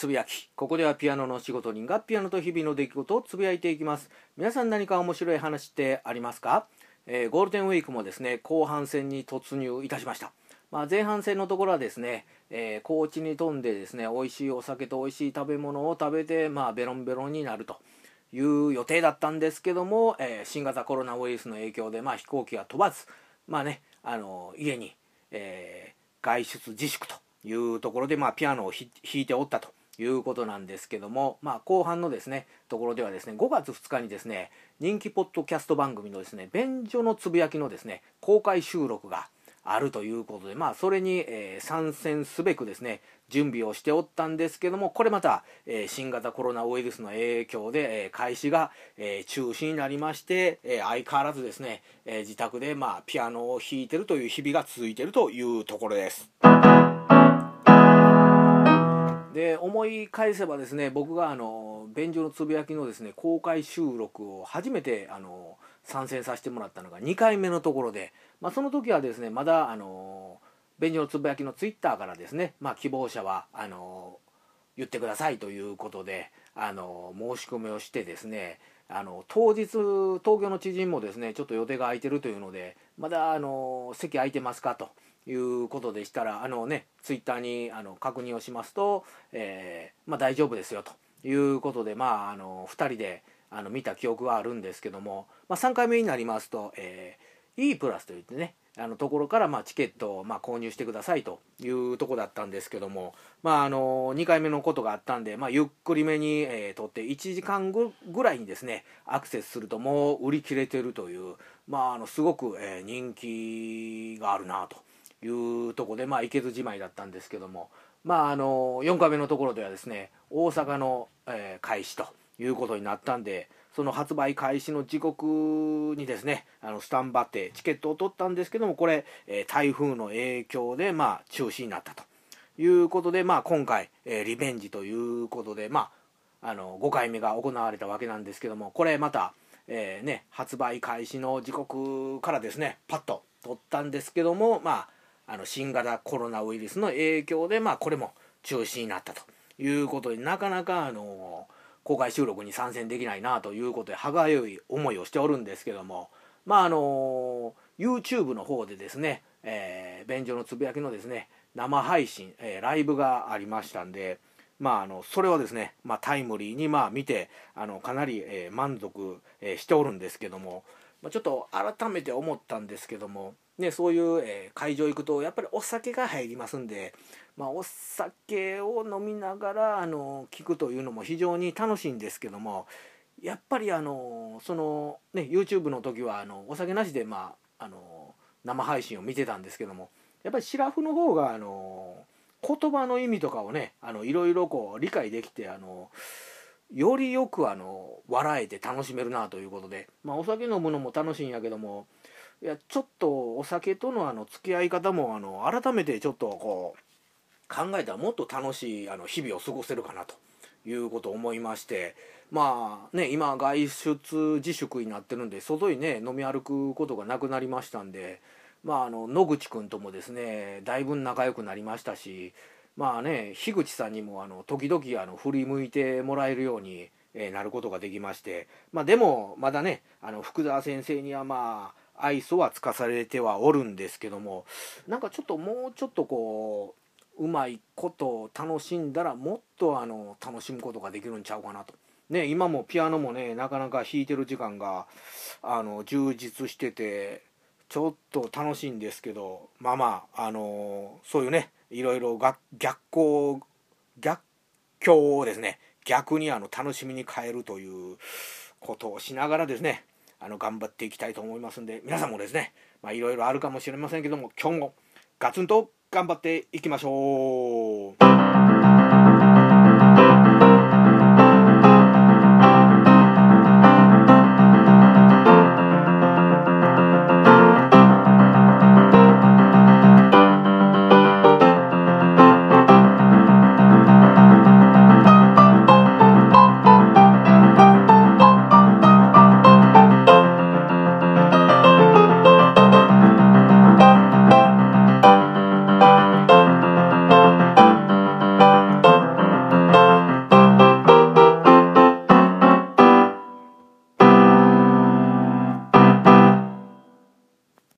つぶやき。ここではピアノの仕事人がピアノと日々の出来事をつぶやいていきます。皆さん何か面白い話ってありますか？ゴールデンウィークもですね、後半戦に突入いたしました。前半戦のところはですね、高知に飛んでですね、美味しいお酒と美味しい食べ物を食べて、ベロンベロンになるという予定だったんですけども、新型コロナウイルスの影響で、飛行機が飛ばず、家に、外出自粛というところで、ピアノを弾いておったということなんですけども、後半のですねところではですね、5月2日にですね、人気ポッドキャスト番組のですね、便所のつぶやきのですね、公開収録があるということで、それに、参戦すべくですね、準備をしておったんですけども、これまた、新型コロナウイルスの影響で、開始が、中止になりまして、相変わらずですね、自宅でピアノを弾いてるという日々が続いているというところです。で、思い返せばですね、僕が便所のつぶやきのですね、公開収録を初めて参戦させてもらったのが2回目のところで、その時はですね、まだ便所のつぶやきのツイッターからですね、希望者は言ってくださいということで申し込みをしてですね、当日東京の知人もですね、ちょっと予定が空いてるというので、まだ席空いてますかということでしたら、ツイッターに確認をしますと、大丈夫ですよということで、2人で見た記憶があるんですけども、3回目になりますと、E プラスといってね、ところからチケットを購入してくださいというところだったんですけども、2回目のことがあったんで、ゆっくりめに、取って1時間ぐらいにですねアクセスするともう売り切れてるという、すごく、人気があるなというところで、行けずじまいだったんですけども、4回目のところではですね、大阪の、開始ということになったんで、その発売開始の時刻にですね、スタンバってチケットを取ったんですけども、これ、台風の影響で中止になったということで、今回、リベンジということで、5回目が行われたわけなんですけども、これまた、発売開始の時刻からですねパッと取ったんですけども、新型コロナウイルスの影響で、これも中止になったということで、なかなか公開収録に参戦できないなということで歯がゆい思いをしておるんですけども、YouTube の方でですね、便所のつぶやきのですね生配信、ライブがありましたんで、それをですね、タイムリーに見てかなり、満足、しておるんですけども、ちょっと改めて思ったんですけども、そういう、会場行くとやっぱりお酒が入りますんで、お酒を飲みながら聞くというのも非常に楽しいんですけども、やっぱりYouTube の時はお酒なしで、生配信を見てたんですけども、やっぱりシラフの方が言葉の意味とかをねいろいろこう理解できてよりよく笑えて楽しめるなということで、お酒飲むのも楽しいんやけども、いやちょっとお酒との付き合い方も改めてちょっとこう考えたらもっと楽しい日々を過ごせるかなということを思いまして、今外出自粛になってるんで外にね飲み歩くことがなくなりましたんで、野口くんともですねだいぶ仲良くなりましたし、樋口さんにも時々振り向いてもらえるようになることができまして、でもまだね福沢先生には愛想はつかされてはおるんですけども、なんかちょっともうちょっとこううまいことを楽しんだらもっと楽しむことができるんちゃうかなと。今もピアノもねなかなか弾いてる時間が充実しててちょっと楽しいんですけど、そういうねいろいろ逆境をですね逆に楽しみに変えるということをしながらですね頑張っていきたいと思いますんで、皆さんもですねいろいろあるかもしれませんけども、今日もガツンと頑張っていきましょう。